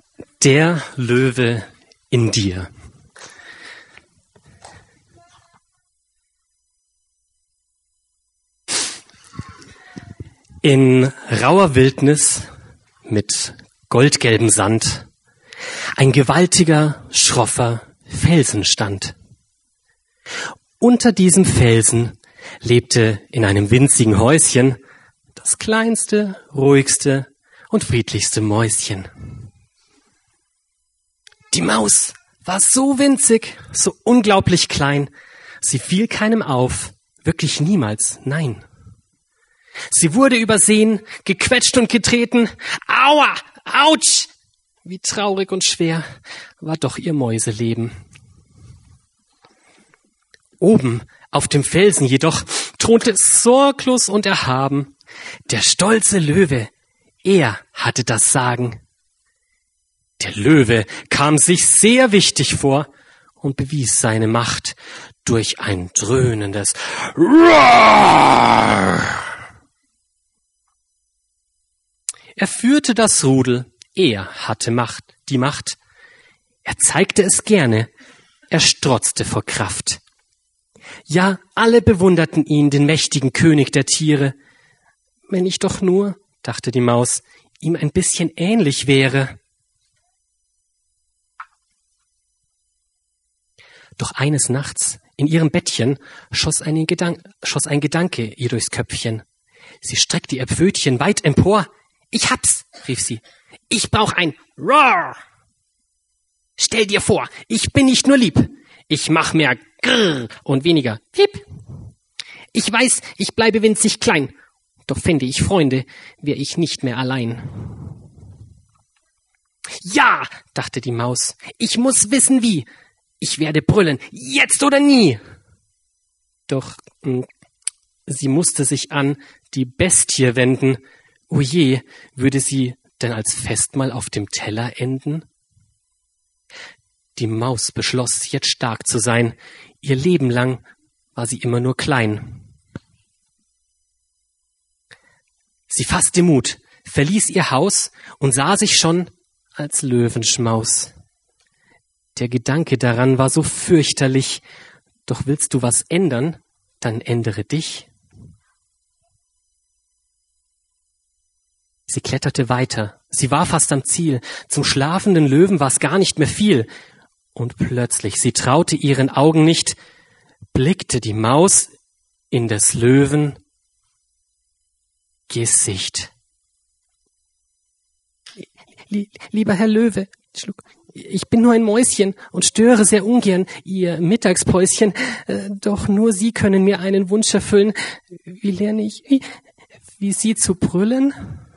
Der Löwe in dir. In rauer Wildnis mit goldgelbem Sand ein gewaltiger, schroffer Felsen stand. Unter diesem Felsen lebte in einem winzigen Häuschen das kleinste, ruhigste und friedlichste Mäuschen. Die Maus war so winzig, so unglaublich klein, sie fiel keinem auf, wirklich niemals, nein. Sie wurde übersehen, gequetscht und getreten. Aua, Autsch! Wie traurig und schwer war doch ihr Mäuseleben. Oben auf dem Felsen jedoch thronte sorglos und erhaben der stolze Löwe. Er hatte das Sagen. Der Löwe kam sich sehr wichtig vor und bewies seine Macht durch ein dröhnendes Roar. Er führte das Rudel, er hatte die Macht. Er zeigte es gerne, er strotzte vor Kraft. Ja, alle bewunderten ihn, den mächtigen König der Tiere. Wenn ich doch nur, dachte die Maus, ihm ein bisschen ähnlich wäre. Doch eines Nachts in ihrem Bettchen schoss ein Gedanke ihr durchs Köpfchen. Sie streckte ihr Pfötchen weit empor. »Ich hab's«, rief sie. »Ich brauch ein Roar. Stell dir vor, ich bin nicht nur lieb. Ich mach mehr Grrr und weniger Piep. Ich weiß, ich bleibe winzig klein. Doch fände ich Freunde, wär ich nicht mehr allein.« »Ja«, dachte die Maus, »ich muss wissen wie. Ich werde brüllen, jetzt oder nie.« Doch sie musste sich an die Bestie wenden. O je, würde sie denn als Festmahl auf dem Teller enden? Die Maus beschloss, jetzt stark zu sein. Ihr Leben lang war sie immer nur klein. Sie fasste Mut, verließ ihr Haus und sah sich schon als Löwenschmaus. Der Gedanke daran war so fürchterlich. Doch willst du was ändern, dann ändere dich. Sie kletterte weiter. Sie war fast am Ziel. Zum schlafenden Löwen war es gar nicht mehr viel. Und plötzlich, sie traute ihren Augen nicht, blickte die Maus in des Löwen Gesicht. Lieber Herr Löwe, ich bin nur ein Mäuschen und störe sehr ungern Ihr Mittagspäuschen. Doch nur Sie können mir einen Wunsch erfüllen. Wie lerne ich, wie Sie zu brüllen?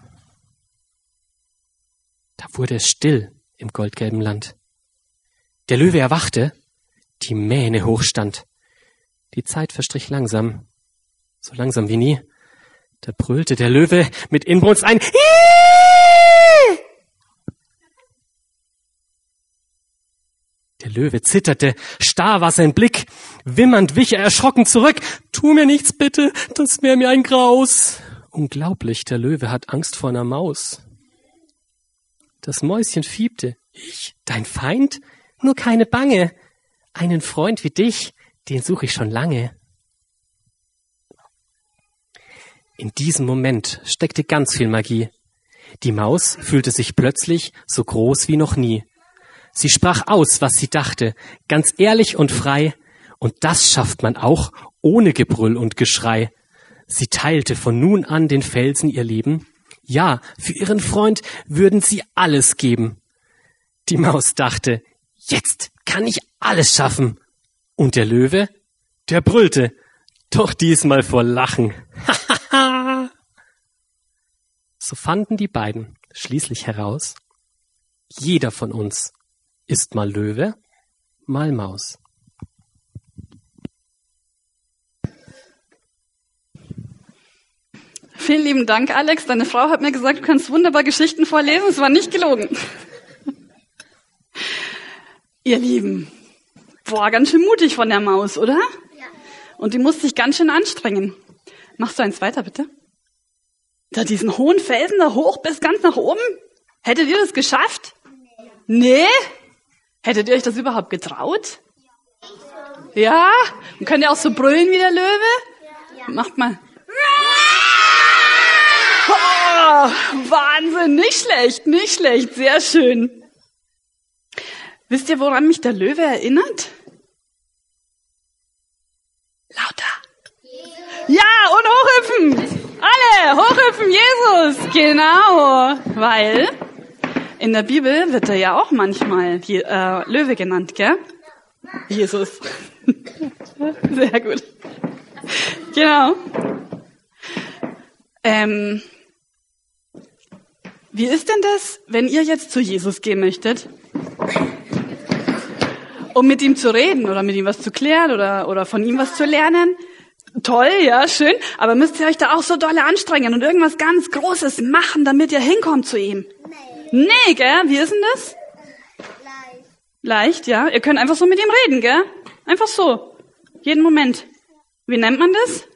Da wurde es still im goldgelben Land. Der Löwe erwachte, die Mähne hochstand. Die Zeit verstrich langsam, so langsam wie nie. Da brüllte der Löwe mit Inbrunst ein Hiiii! Der Löwe zitterte, starr war sein Blick, wimmernd wich er erschrocken zurück. Tu mir nichts bitte, das wär mir ein Graus. Unglaublich, der Löwe hat Angst vor einer Maus. Das Mäuschen fiebte. Ich, dein Feind? Nur keine Bange. Einen Freund wie dich, den suche ich schon lange. In diesem Moment steckte ganz viel Magie. Die Maus fühlte sich plötzlich so groß wie noch nie. Sie sprach aus, was sie dachte, ganz ehrlich und frei. Und das schafft man auch ohne Gebrüll und Geschrei. Sie teilte von nun an den Felsen ihr Leben. Ja, für ihren Freund würden sie alles geben. Die Maus dachte, jetzt kann ich alles schaffen. Und der Löwe, der brüllte, doch diesmal vor Lachen. So fanden die beiden schließlich heraus, jeder von uns ist mal Löwe, mal Maus. Vielen lieben Dank, Alex. Deine Frau hat mir gesagt, du kannst wunderbar Geschichten vorlesen. Es war nicht gelogen. Ihr Lieben, ganz schön mutig von der Maus, oder? Ja. Und die musste sich ganz schön anstrengen. Machst du eins weiter, bitte? Da diesen hohen Felsen da hoch bis ganz nach oben? Hättet ihr das geschafft? Nee. Nee? Hättet ihr euch das überhaupt getraut? Ja? Und könnt ihr auch so brüllen wie der Löwe? Macht mal. Oh, Wahnsinn, nicht schlecht, sehr schön. Wisst ihr, woran mich der Löwe erinnert? Lauter. Ja, und hochhüpfen. Alle, hochhüpfen, Jesus. Genau, weil in der Bibel wird er ja auch manchmal Löwe genannt, gell? Jesus. Sehr gut. Genau. Wie ist denn das, wenn ihr jetzt zu Jesus gehen möchtet? Um mit ihm zu reden oder mit ihm was zu klären oder von ihm was zu lernen? Toll, ja, schön. Aber müsst ihr euch da auch so dolle anstrengen und irgendwas ganz Großes machen, damit ihr hinkommt zu ihm? Nee, gell? Wie ist denn das? Leicht, ja. Ihr könnt einfach so mit ihm reden, gell? Einfach so. Jeden Moment. Wie nennt man das?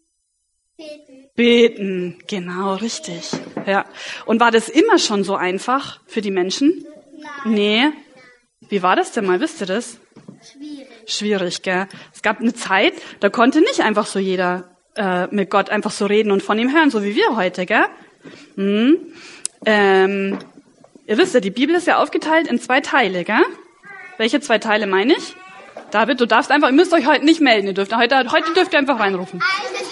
Beten. Genau, richtig. Ja. Und war das immer schon so einfach für die Menschen? Nee. Wie war das denn mal? Wisst ihr das? Schwierig, gell? Es gab eine Zeit, da konnte nicht einfach so jeder mit Gott einfach so reden und von ihm hören, so wie wir heute, gell? Ihr wisst ja, die Bibel ist ja aufgeteilt in 2 Teile, gell? Welche 2 Teile meine ich? David, ihr müsst euch heute nicht melden, heute dürft ihr einfach reinrufen.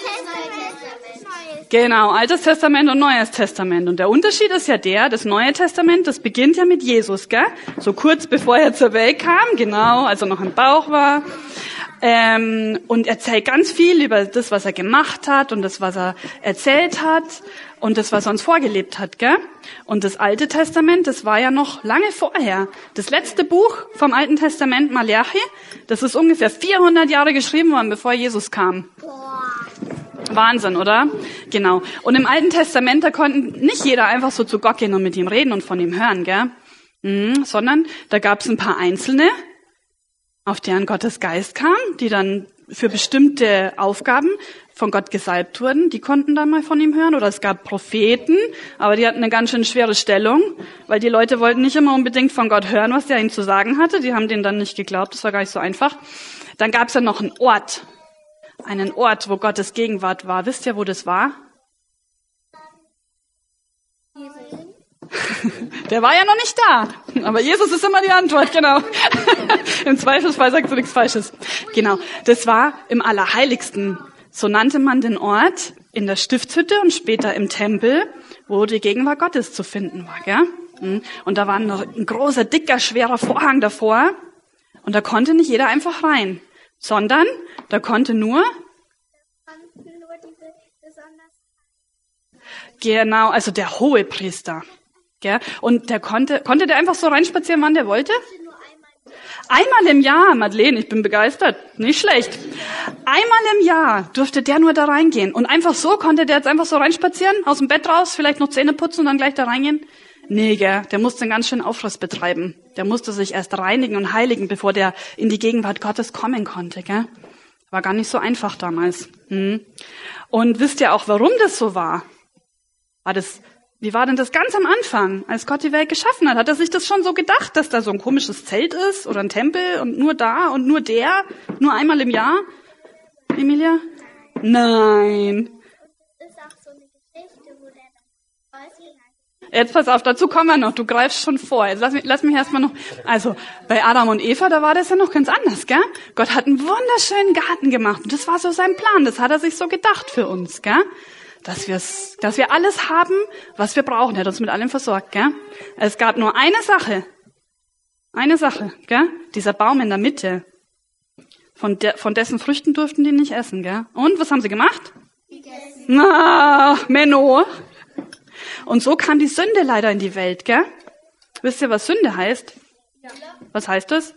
Genau, Altes Testament und Neues Testament. Und der Unterschied ist ja das Neue Testament, das beginnt ja mit Jesus, gell? So kurz bevor er zur Welt kam, genau, als er noch im Bauch war. Und erzählt ganz viel über das, was er gemacht hat und das, was er erzählt hat und das, was er uns vorgelebt hat, gell? Und das Alte Testament, das war ja noch lange vorher. Das letzte Buch vom Alten Testament, Malachi, das ist ungefähr 400 Jahre geschrieben worden, bevor Jesus kam. Wahnsinn, oder? Genau. Und im Alten Testament, da konnten nicht jeder einfach so zu Gott gehen und mit ihm reden und von ihm hören, gell? Sondern da gab es ein paar Einzelne, auf deren Gottes Geist kam, die dann für bestimmte Aufgaben von Gott gesalbt wurden. Die konnten dann mal von ihm hören. Oder es gab Propheten, aber die hatten eine ganz schön schwere Stellung, weil die Leute wollten nicht immer unbedingt von Gott hören, was der ihnen zu sagen hatte. Die haben denen dann nicht geglaubt. Das war gar nicht so einfach. Dann gab es ja noch einen Ort, wo Gottes Gegenwart war. Wisst ihr, wo das war? Der war ja noch nicht da. Aber Jesus ist immer die Antwort, genau. Im Zweifelsfall sagst du nichts Falsches. Genau. Das war im Allerheiligsten. So nannte man den Ort in der Stiftshütte und später im Tempel, wo die Gegenwart Gottes zu finden war, gell? Und da war noch ein großer, dicker, schwerer Vorhang davor. Und da konnte nicht jeder einfach rein. Sondern da konnte nur genau, also der Hohepriester. Gell? Und der konnte der einfach so reinspazieren, wann der wollte? Einmal im Jahr, Madeleine, ich bin begeistert, nicht schlecht. Einmal im Jahr durfte der nur da reingehen. Und einfach so konnte der jetzt einfach so reinspazieren, aus dem Bett raus, vielleicht noch Zähne putzen und dann gleich da reingehen? Nee, gell, der musste einen ganz schönen Aufriss betreiben. Der musste sich erst reinigen und heiligen, bevor der in die Gegenwart Gottes kommen konnte, gell? War gar nicht so einfach damals. Und wisst ihr auch, warum das so war? Wie war denn das ganz am Anfang, als Gott die Welt geschaffen hat? Hat er sich das schon so gedacht, dass da so ein komisches Zelt ist oder ein Tempel und nur da und nur nur einmal im Jahr? Emilia? Nein. Das ist auch so eine Geschichte, wo der dann Jetzt pass auf, dazu kommen wir noch. Du greifst schon vor. Jetzt lass mich erstmal noch. Also, bei Adam und Eva, da war das ja noch ganz anders, gell? Gott hat einen wunderschönen Garten gemacht. Und das war so sein Plan. Das hat er sich so gedacht für uns, gell? Dass wir alles haben, was wir brauchen. Er hat uns mit allem versorgt, gell? Es gab nur eine Sache. Gell? Dieser Baum in der Mitte. Von dessen Früchten durften die nicht essen, gell? Und, was haben sie gemacht? gegessen. Na, Menno. Und so kam die Sünde leider in die Welt, gell? Wisst ihr, was Sünde heißt? Ja. Was heißt das?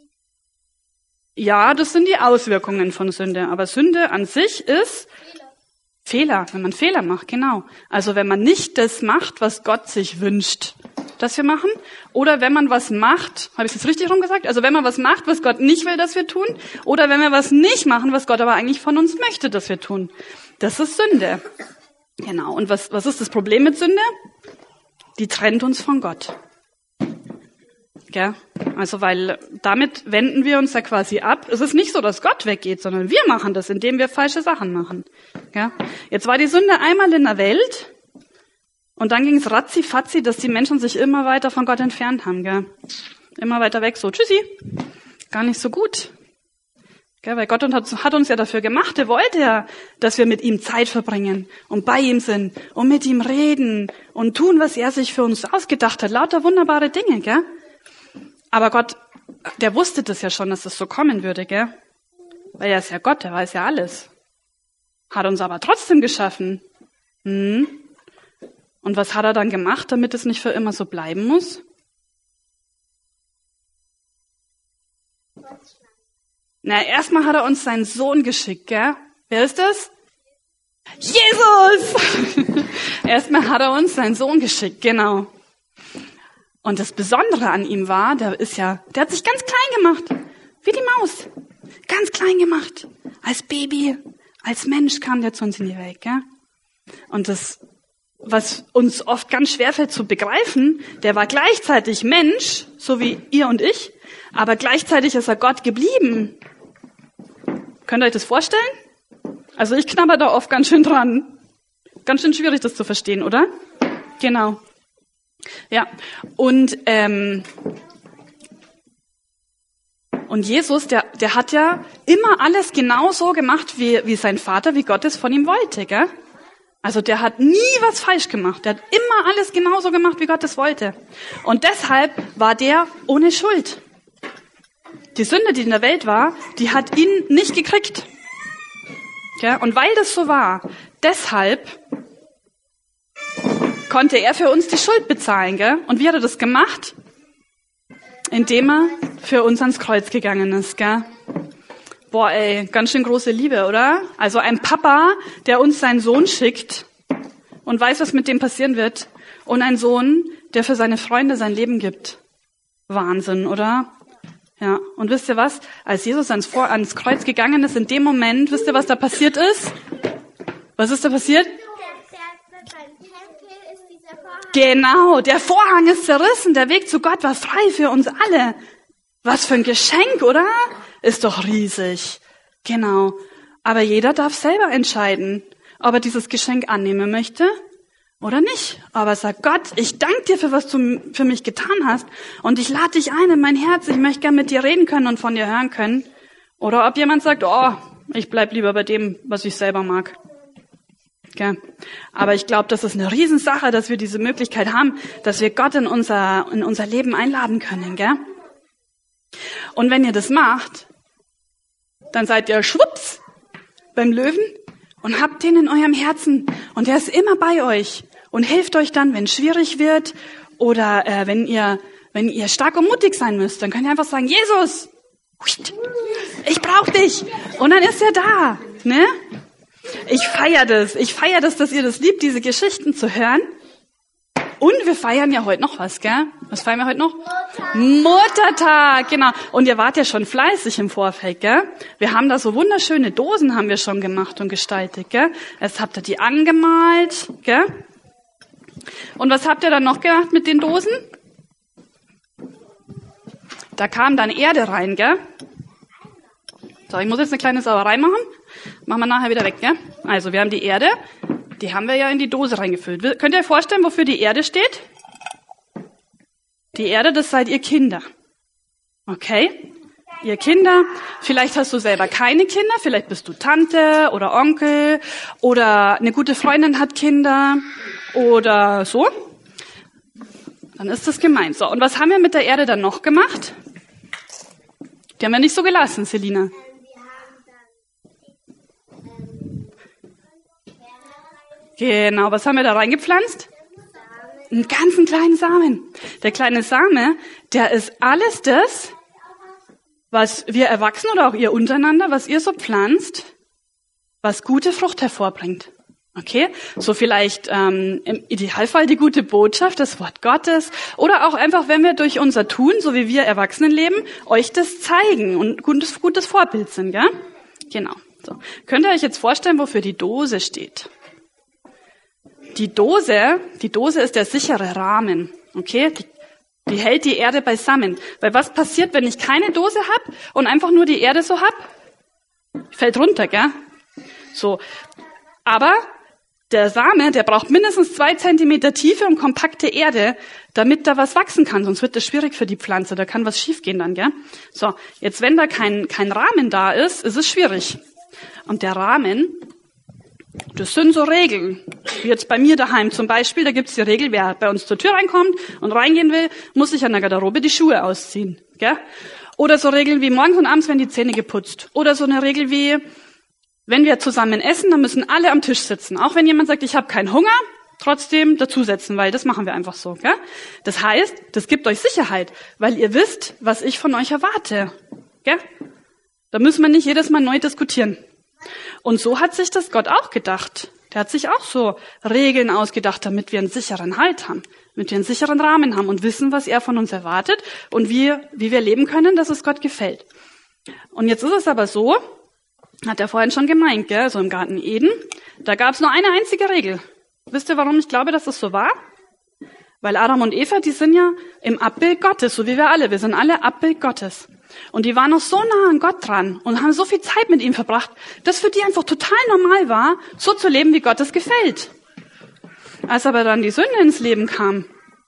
Ja, das sind die Auswirkungen von Sünde. Aber Sünde an sich ist Fehler, wenn man Fehler macht, genau. Also wenn man nicht das macht, was Gott sich wünscht, dass wir machen. Oder wenn man was macht, habe ich das richtig rum gesagt? Also wenn man was macht, was Gott nicht will, dass wir tun. Oder wenn wir was nicht machen, was Gott aber eigentlich von uns möchte, dass wir tun. Das ist Sünde. Genau. Und was ist das Problem mit Sünde? Die trennt uns von Gott. Gell? Also weil damit wenden wir uns ja quasi ab. Es ist nicht so, dass Gott weggeht, sondern wir machen das, indem wir falsche Sachen machen. Gell? Jetzt war die Sünde einmal in der Welt und dann ging es ratzi-fatzi, dass die Menschen sich immer weiter von Gott entfernt haben. Gell? Immer weiter weg, so tschüssi, gar nicht so gut. Gell? Weil Gott hat uns ja dafür gemacht, er wollte ja, dass wir mit ihm Zeit verbringen und bei ihm sind und mit ihm reden und tun, was er sich für uns ausgedacht hat. Lauter wunderbare Dinge, gell? Aber Gott, der wusste das ja schon, dass das so kommen würde, gell? Weil er ist ja Gott, der weiß ja alles. Hat uns aber trotzdem geschaffen. Und was hat er dann gemacht, damit es nicht für immer so bleiben muss? Na, erstmal hat er uns seinen Sohn geschickt, gell? Wer ist das? Jesus! Erstmal hat er uns seinen Sohn geschickt, genau. Und das Besondere an ihm war, der hat sich ganz klein gemacht. Wie die Maus. Ganz klein gemacht. Als Baby, als Mensch kam der zu uns in die Welt, gell? Und das, was uns oft ganz schwerfällt zu begreifen, der war gleichzeitig Mensch, so wie ihr und ich, aber gleichzeitig ist er Gott geblieben. Könnt ihr euch das vorstellen? Also ich knabber da oft ganz schön dran. Ganz schön schwierig, das zu verstehen, oder? Genau. Ja, und Jesus, der hat ja immer alles genau so gemacht, wie sein Vater, wie Gott es von ihm wollte, gell? Also der hat nie was falsch gemacht. Der hat immer alles genauso gemacht, wie Gott es wollte. Und deshalb war der ohne Schuld. Die Sünde, die in der Welt war, die hat ihn nicht gekriegt. Gell? Und weil das so war, deshalb konnte er für uns die Schuld bezahlen, gell? Und wie hat er das gemacht? Indem er für uns ans Kreuz gegangen ist, gell? Boah, ey, ganz schön große Liebe, oder? Also ein Papa, der uns seinen Sohn schickt und weiß, was mit dem passieren wird. Und ein Sohn, der für seine Freunde sein Leben gibt. Wahnsinn, oder? Ja, und wisst ihr was? Als Jesus ans Kreuz gegangen ist, in dem Moment, wisst ihr, was da passiert ist? Was ist da passiert? Genau, der Vorhang ist zerrissen, der Weg zu Gott war frei für uns alle. Was für ein Geschenk, oder? Ist doch riesig. Genau. Aber jeder darf selber entscheiden, ob er dieses Geschenk annehmen möchte oder nicht. Aber sag Gott, ich danke dir für was du für mich getan hast und ich lade dich ein in mein Herz, ich möchte gern mit dir reden können und von dir hören können. Oder ob jemand sagt, oh, ich bleib lieber bei dem, was ich selber mag. Gell? Aber ich glaube, das ist eine Riesensache, dass wir diese Möglichkeit haben, dass wir Gott in unser Leben einladen können. Gell? Und wenn ihr das macht, dann seid ihr schwupps beim Löwen und habt den in eurem Herzen. Und der ist immer bei euch und hilft euch dann, wenn es schwierig wird oder wenn ihr stark und mutig sein müsst. Dann könnt ihr einfach sagen, Jesus, ich brauche dich. Und dann ist er da. Ne? Ich feiere das, dass ihr das liebt, diese Geschichten zu hören. Und wir feiern ja heute noch was, gell? Was feiern wir heute noch? Muttertag, genau. Und ihr wart ja schon fleißig im Vorfeld, gell? Wir haben da so wunderschöne Dosen haben wir schon gemacht und gestaltet, gell? Jetzt habt ihr die angemalt, gell? Und was habt ihr dann noch gemacht mit den Dosen? Da kam dann Erde rein, gell? So, ich muss jetzt eine kleine Sauerei machen. Machen wir nachher wieder weg, gell? Also, wir haben die Erde, die haben wir ja in die Dose reingefüllt. Könnt ihr euch vorstellen, wofür die Erde steht? Die Erde, das seid ihr Kinder. Okay? Ihr Kinder. Vielleicht hast du selber keine Kinder, vielleicht bist du Tante oder Onkel oder eine gute Freundin hat Kinder oder so. Dann ist das gemeint. So, und was haben wir mit der Erde dann noch gemacht? Die haben wir nicht so gelassen, Selina. Genau, was haben wir da reingepflanzt? Einen ganzen kleinen Samen. Der kleine Same, der ist alles das, was wir Erwachsenen oder auch ihr untereinander, was ihr so pflanzt, was gute Frucht hervorbringt. Okay? So vielleicht im Idealfall die gute Botschaft, das Wort Gottes oder auch einfach, wenn wir durch unser Tun, so wie wir Erwachsenen leben, euch das zeigen und gutes Vorbild sind, ja? Genau. So. Könnt ihr euch jetzt vorstellen, wofür die Dose steht? Die Dose ist der sichere Rahmen, okay? Die hält die Erde beisammen. Weil was passiert, wenn ich keine Dose habe und einfach nur die Erde so hab? Fällt runter, gell? So. Aber der Same, der braucht mindestens 2 Zentimeter tiefe und kompakte Erde, damit da was wachsen kann. Sonst wird das schwierig für die Pflanze. Da kann was schiefgehen dann, gell? So. Jetzt, wenn da kein Rahmen da ist, ist es schwierig. Und der Rahmen, das sind so Regeln. Wie jetzt bei mir daheim zum Beispiel, da gibt's die Regel, wer bei uns zur Tür reinkommt und reingehen will, muss sich an der Garderobe die Schuhe ausziehen, gell? Oder so Regeln wie morgens und abends werden die Zähne geputzt. Oder so eine Regel wie, wenn wir zusammen essen, dann müssen alle am Tisch sitzen. Auch wenn jemand sagt, ich habe keinen Hunger, trotzdem dazusetzen, weil das machen wir einfach so. Gell? Das heißt, das gibt euch Sicherheit, weil ihr wisst, was ich von euch erwarte. Gell? Da müssen wir nicht jedes Mal neu diskutieren. Und so hat sich das Gott auch gedacht. Der hat sich auch so Regeln ausgedacht, damit wir einen sicheren Halt haben, damit wir einen sicheren Rahmen haben und wissen, was er von uns erwartet und wie wir leben können, dass es Gott gefällt. Und jetzt ist es aber so, hat er vorhin schon gemeint, gell? So im Garten Eden, da gab es nur eine einzige Regel. Wisst ihr, warum ich glaube, dass das so war? Weil Adam und Eva, die sind ja im Abbild Gottes, so wie wir alle. Wir sind alle Abbild Gottes. Und die waren noch so nah an Gott dran und haben so viel Zeit mit ihm verbracht, dass für die einfach total normal war, so zu leben, wie Gott es gefällt. Als aber dann die Sünde ins Leben kam,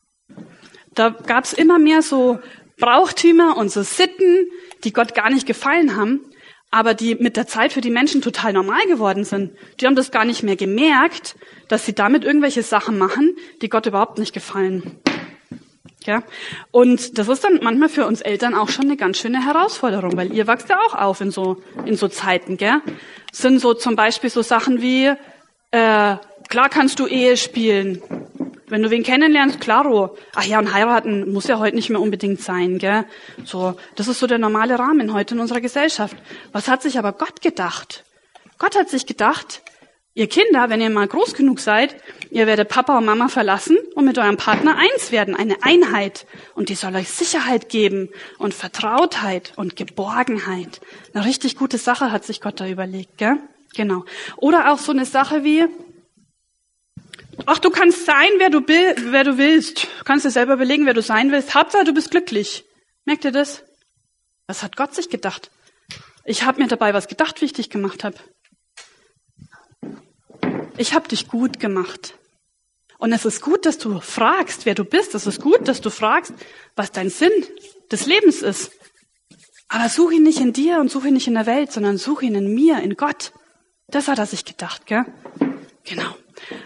da gab es immer mehr so Brauchtümer und so Sitten, die Gott gar nicht gefallen haben, aber die mit der Zeit für die Menschen total normal geworden sind. Die haben das gar nicht mehr gemerkt, dass sie damit irgendwelche Sachen machen, die Gott überhaupt nicht gefallen. Ja? Und das ist dann manchmal für uns Eltern auch schon eine ganz schöne Herausforderung, weil ihr wachst ja auch auf in so Zeiten. Gell? Das sind so zum Beispiel so Sachen wie, klar kannst du Ehe spielen. Wenn du wen kennenlernst, klaro. Ach ja, und heiraten muss ja heute nicht mehr unbedingt sein, gell? So, das ist so der normale Rahmen heute in unserer Gesellschaft. Was hat sich aber Gott gedacht? Gott hat sich gedacht, ihr Kinder, wenn ihr mal groß genug seid, ihr werdet Papa und Mama verlassen und mit eurem Partner eins werden, eine Einheit. Und die soll euch Sicherheit geben und Vertrautheit und Geborgenheit. Eine richtig gute Sache hat sich Gott da überlegt, gell? Genau. Oder auch so eine Sache wie, ach, du kannst sein, wer du willst. Du kannst dir selber überlegen, wer du sein willst. Hauptsache, du bist glücklich. Merkt ihr das? Was hat Gott sich gedacht? Ich habe mir dabei was gedacht, wie ich dich gemacht habe. Ich habe dich gut gemacht. Und es ist gut, dass du fragst, wer du bist. Es ist gut, dass du fragst, was dein Sinn des Lebens ist. Aber such ihn nicht in dir und such ihn nicht in der Welt, sondern such ihn in mir, in Gott. Das hat er sich gedacht, gell? Genau.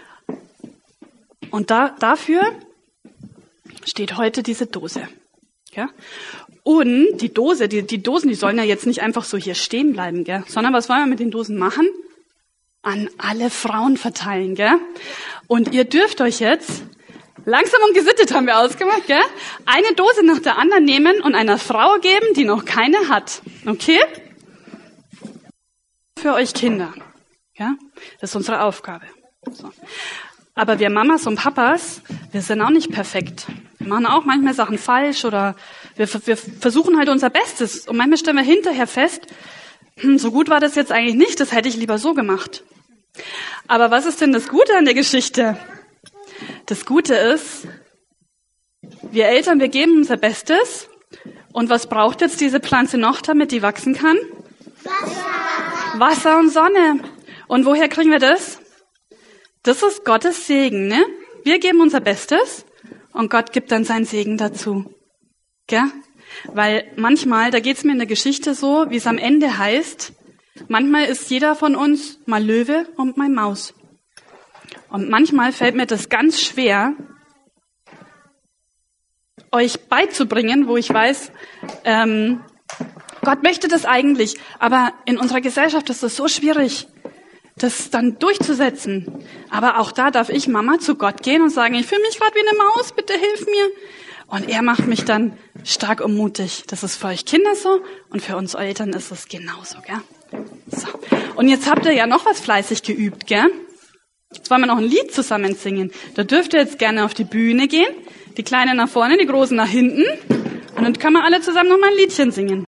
Und dafür steht heute diese Dose. Ja? Und die Dosen, die sollen ja jetzt nicht einfach so hier stehen bleiben, gell? Sondern was wollen wir mit den Dosen machen? An alle Frauen verteilen, gell? Und ihr dürft euch jetzt, langsam und gesittet haben wir ausgemacht, gell? Eine Dose nach der anderen nehmen und einer Frau geben, die noch keine hat. Okay? Für euch Kinder. Ja? Das ist unsere Aufgabe. So. Aber wir Mamas und Papas, wir sind auch nicht perfekt. Wir machen auch manchmal Sachen falsch oder wir versuchen halt unser Bestes. Und manchmal stellen wir hinterher fest, so gut war das jetzt eigentlich nicht, das hätte ich lieber so gemacht. Aber was ist denn das Gute an der Geschichte? Das Gute ist, wir Eltern, wir geben unser Bestes. Und was braucht jetzt diese Pflanze noch, damit die wachsen kann? Wasser und Sonne. Und woher kriegen wir das? Das ist Gottes Segen, ne? Wir geben unser Bestes und Gott gibt dann seinen Segen dazu. Gell? Weil manchmal, da geht's mir in der Geschichte so, wie es am Ende heißt, manchmal ist jeder von uns mal Löwe und mal Maus. Und manchmal fällt mir das ganz schwer, euch beizubringen, wo ich weiß, Gott möchte das eigentlich, aber in unserer Gesellschaft ist das so schwierig, das dann durchzusetzen. Aber auch da darf ich Mama zu Gott gehen und sagen, ich fühle mich gerade wie eine Maus, bitte hilf mir. Und er macht mich dann stark und mutig. Das ist für euch Kinder so und für uns Eltern ist es genauso, gell? So. Und jetzt habt ihr ja noch was fleißig geübt, gell? Jetzt wollen wir noch ein Lied zusammen singen. Da dürft ihr jetzt gerne auf die Bühne gehen. Die Kleinen nach vorne, die Großen nach hinten. Und dann können wir alle zusammen noch mal ein Liedchen singen.